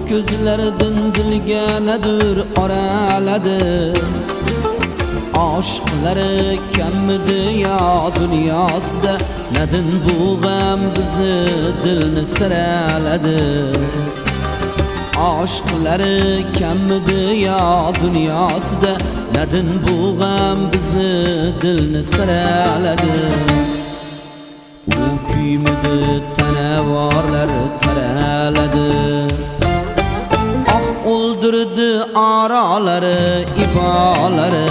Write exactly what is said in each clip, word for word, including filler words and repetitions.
ko'zlaridan dilga nadir oraladi. Aşkları kemmidi ya dünyasida, nadin bu gam bizni dilni siraladi. Aşkları kemmidi ya dünyasida, nadin bu gam bizni dilni siraladi. U kuymidi tanavorlar taraladi. Ah o'ldirdi aralari ibolari.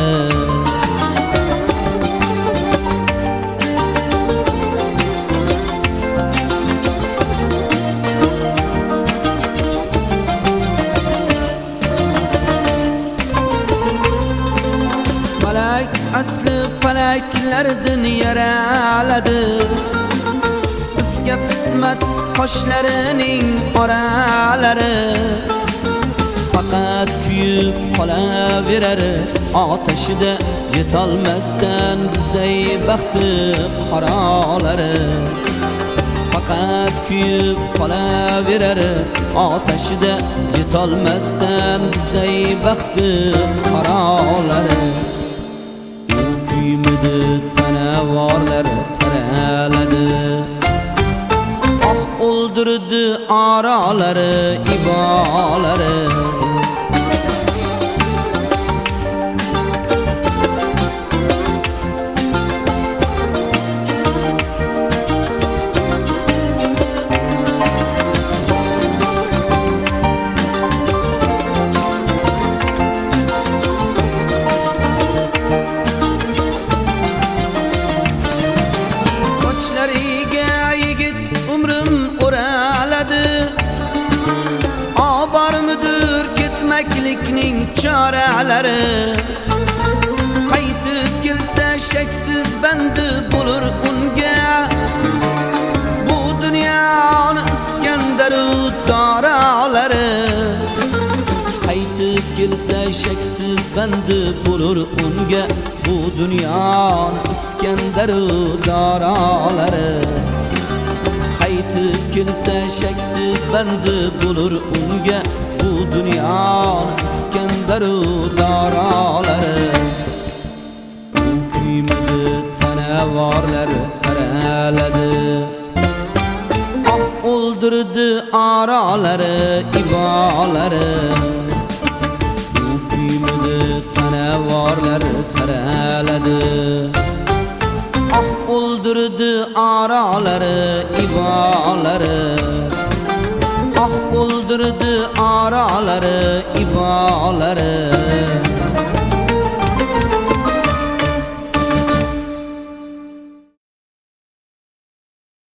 Falak asli falaklardan yaraladi. Bizga qismat qoshlarining oralari. Faqat kuyib qolaverar otashida, yetolmasdan bizday baxti qoralari. Faqat kuyib qolaverar otashida, yetolmasdan bizday baxti qoralari. Kuymidi tanavorlar taraladi. Ah o'ldirdi aralari ibolari. Sochlariga yigit umrim o'raladi. Obormidir ketmaklikning choralari. Qaytib kelsa shaksiz bandi bo'lur unga, bu dunyoni Iskandaru doralari. Qaytib kelsa shaksiz bandi bo'lur unga, bu dunyoni Iskandaru doralari. Qaytib kelsa shaksiz bandi bo'lur unga, bu dunyoni Iskandaru doralari. Kuymidi tanavorlar taraladi. Ah o'ldirdi aralari ibolari. Kuymidi tanavorlar taraladi. Ah o'ldirdi aralari ibolari. Ah o'ldirdi aralari ibolari.